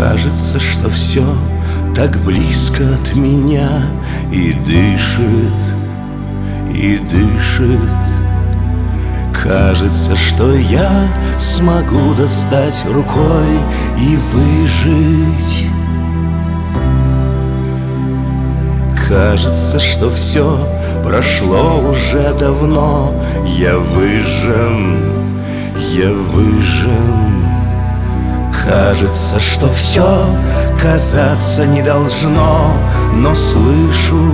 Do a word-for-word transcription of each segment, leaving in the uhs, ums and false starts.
Кажется, что все так близко от меня, и дышит, и дышит. Кажется, что я смогу достать рукой и выжить. Кажется, что все прошло уже давно. Я выжжен, я выжжен. Кажется, что все казаться не должно, но слышу,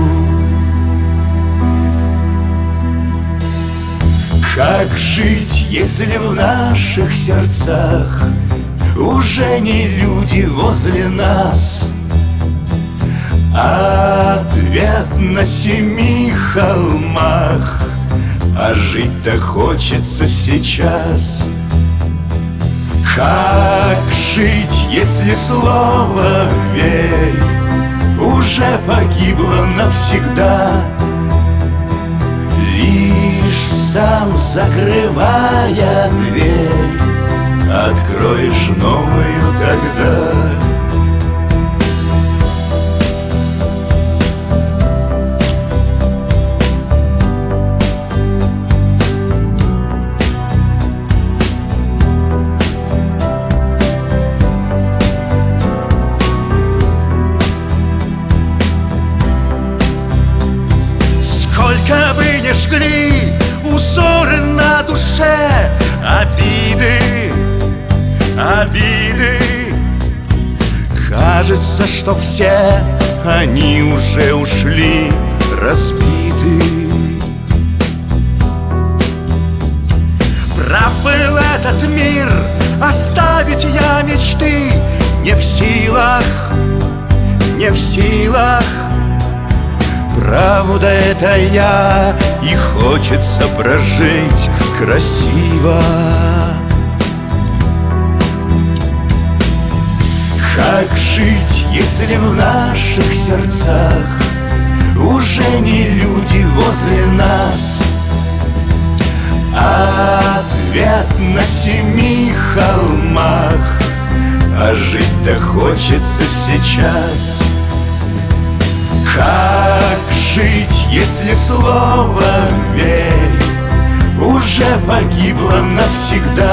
как жить, если в наших сердцах уже не люди возле нас, а ответ на семи холмах, а жить-то хочется сейчас. Как жить, если слово «верь» уже погибло навсегда? Лишь сам, закрывая дверь, откроешь новую тогда. Сколько бы ни жгли узоры на душе, обиды, обиды, кажется, что все они уже ушли разбиты. Прав был этот мир, оставить я мечты не в силах, не в силах. Правда, это я, и хочется прожить красиво. Как жить, если в наших сердцах уже не люди возле нас, а ответ на семи холмах, а жить-то хочется сейчас. Как жить, если слово «верь» уже погибло навсегда?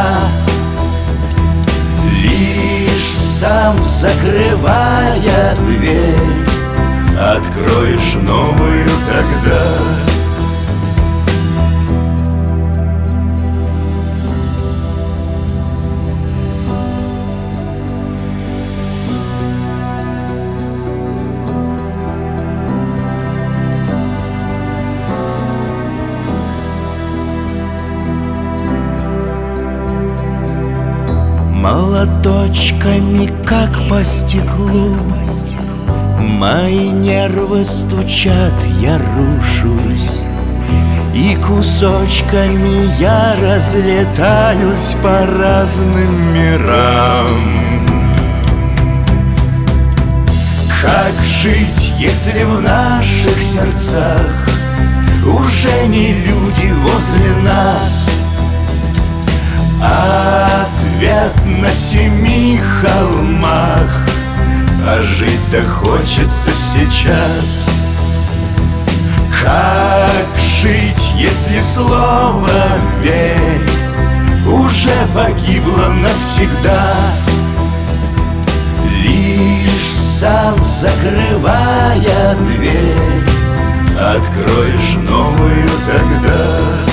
Лишь сам, закрывая дверь, откроешь новую тогда. Молоточками, как по стеклу, мои нервы стучат, я рушусь, и кусочками я разлетаюсь по разным мирам. Как жить, если в наших сердцах уже не люди возле нас, а ответ на семи холмах, а жить-то хочется сейчас. Как жить, если слово «верь» уже погибло навсегда? Лишь сам, закрывая дверь, откроешь новую тогда.